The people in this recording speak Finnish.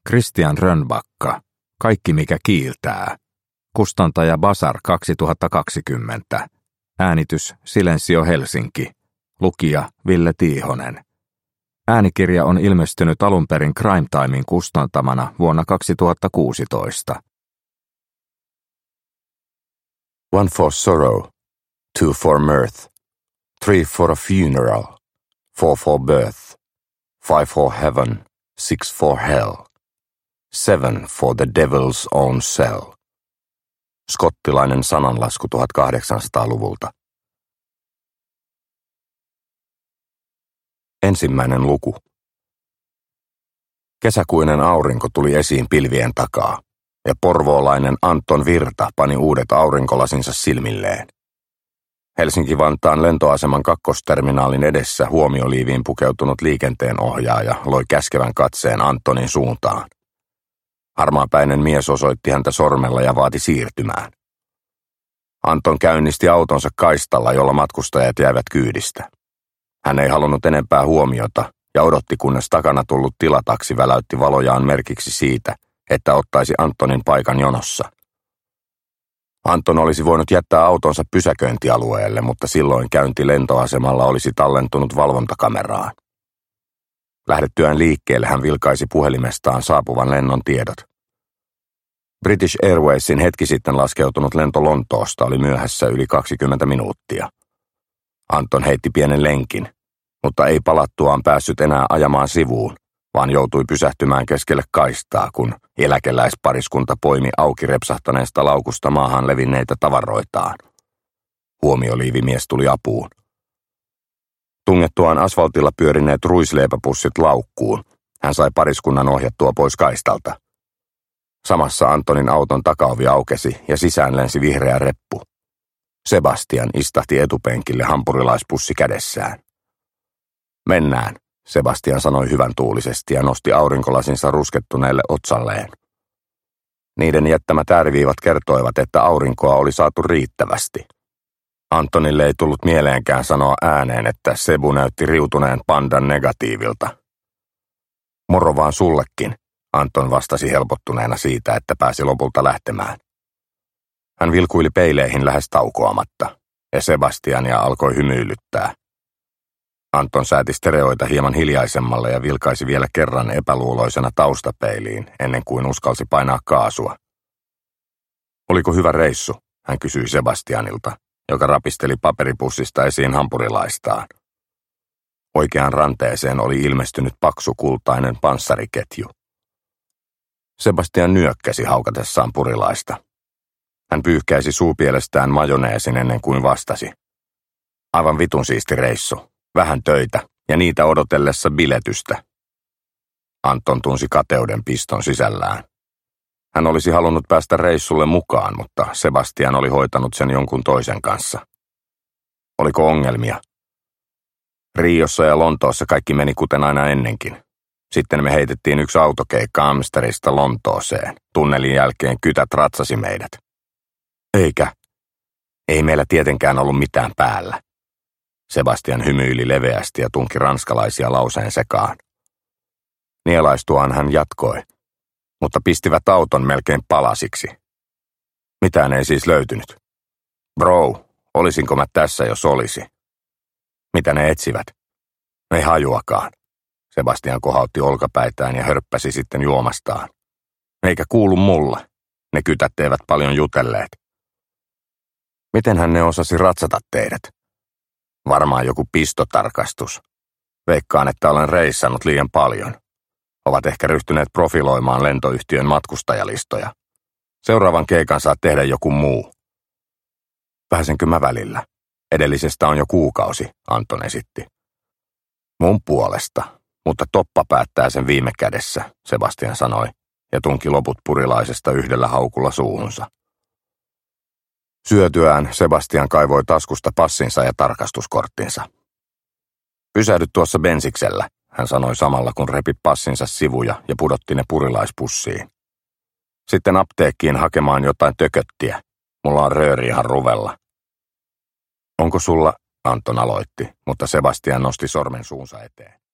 Christian Rönnbacka, Kaikki mikä kiiltää. Kustantaja Basar 2020. Äänitys Silensio Helsinki. Lukija Ville Tiihonen. Äänikirja on ilmestynyt alun perin Crime Timen kustantamana vuonna 2016. 1 for sorrow, 2 for mirth, 3 for a funeral, 4 for birth, 5 for heaven, 6 for hell, 7 for the devil's own cell. Skottilainen sananlasku 1800-luvulta. Ensimmäinen luku. Kesäkuinen aurinko tuli esiin pilvien takaa, ja porvoolainen Anton Virta pani uudet aurinkolasinsa silmilleen. Helsinki-Vantaan lentoaseman kakkosterminaalin edessä huomioliiviin pukeutunut liikenteenohjaaja loi käskevän katseen Antonin suuntaan. Harmaapäinen mies osoitti häntä sormella ja vaati siirtymään. Anton käynnisti autonsa kaistalla, jolla matkustajat jäivät kyydistä. Hän ei halunnut enempää huomiota ja odotti, kunnes takana tullut tilataksi väläytti valojaan merkiksi siitä, että ottaisi Antonin paikan jonossa. Anton olisi voinut jättää autonsa pysäköintialueelle, mutta silloin käynti lentoasemalla olisi tallentunut valvontakameraan. Lähdettyään liikkeelle hän vilkaisi puhelimestaan saapuvan lennon tiedot. British Airwaysin hetki sitten laskeutunut lento Lontoosta oli myöhässä yli 20 minuuttia. Anton heitti pienen lenkin, mutta ei palattuaan päässyt enää ajamaan sivuun, vaan joutui pysähtymään keskelle kaistaa, kun eläkeläispariskunta poimi auki repsahtaneesta laukusta maahan levinneitä tavaroitaan. Huomioliivimies tuli apuun. Tungettuaan asfaltilla pyörineet ruisleipäpussit laukkuun, hän sai pariskunnan ohjattua pois kaistalta. Samassa Antonin auton takaovi aukesi ja sisään lensi vihreä reppu. Sebastian istahti etupenkille hampurilaispussi kädessään. Mennään, Sebastian sanoi hyvän tuulisesti ja nosti aurinkolasinsa ruskettuneelle otsalleen. Niiden jättämät ääriviivat kertoivat, että aurinkoa oli saatu riittävästi. Antonille ei tullut mieleenkään sanoa ääneen, että Sebu näytti riutuneen pandan negatiivilta. Moro vaan sullekin, Anton vastasi helpottuneena siitä, että pääsi lopulta lähtemään. Hän vilkuili peileihin lähes taukoamatta, ja Sebastiania alkoi hymyilyttää. Anton sääti stereoita hieman hiljaisemmalle ja vilkaisi vielä kerran epäluuloisena taustapeiliin, ennen kuin uskalsi painaa kaasua. Oliko hyvä reissu, hän kysyi Sebastianilta, joka rapisteli paperipussista esiin hampurilaistaan. Oikeaan ranteeseen oli ilmestynyt paksu kultainen panssariketju. Sebastian nyökkäsi haukatessaan purilaista. Hän pyyhkäisi suupielestään majoneesin ennen kuin vastasi. Aivan vitun siisti reissu. Vähän töitä ja niitä odotellessa biletystä. Anton tunsi kateuden piston sisällään. Hän olisi halunnut päästä reissulle mukaan, mutta Sebastian oli hoitanut sen jonkun toisen kanssa. Oliko ongelmia? Riossa ja Lontoossa kaikki meni kuten aina ennenkin. Sitten me heitettiin yksi autokeikka Amsterista Lontooseen. Tunnelin jälkeen kytät ratsasi meidät. Eikä. Ei meillä tietenkään ollut mitään päällä. Sebastian hymyili leveästi ja tunki ranskalaisia lauseen sekaan. Nielaistuaan hän jatkoi, mutta pistivät auton melkein palasiksi. Mitään ei siis löytynyt. Bro, olisinko mä tässä, jos olisi? Mitä ne etsivät? Ei hajuakaan. Sebastian kohautti olkapäitään ja hörppäsi sitten juomastaan. Eikä kuulu mulle. Ne kytät eivät paljon jutelleet. Mitenhän ne osasi ratsata teidät? Varmaan joku pistotarkastus. Veikkaan, että olen reissannut liian paljon. Ovat ehkä ryhtyneet profiloimaan lentoyhtiön matkustajalistoja. Seuraavan keikan saa tehdä joku muu. Pääsenkö mä välillä? Edellisestä on jo kuukausi, Anton esitti. Mun puolesta, mutta toppa päättää sen viime kädessä, Sebastian sanoi, ja tunki loput purilaisesta yhdellä haukulla suuhunsa. Syötyään Sebastian kaivoi taskusta passinsa ja tarkastuskorttinsa. Pysähdy tuossa bensiksellä, hän sanoi samalla kun repi passinsa sivuja ja pudotti ne purilaispussiin. Sitten apteekkiin hakemaan jotain tököttiä. Mulla on rööri ihan ruvella. Onko sulla, Anton aloitti, mutta Sebastian nosti sormen suunsa eteen.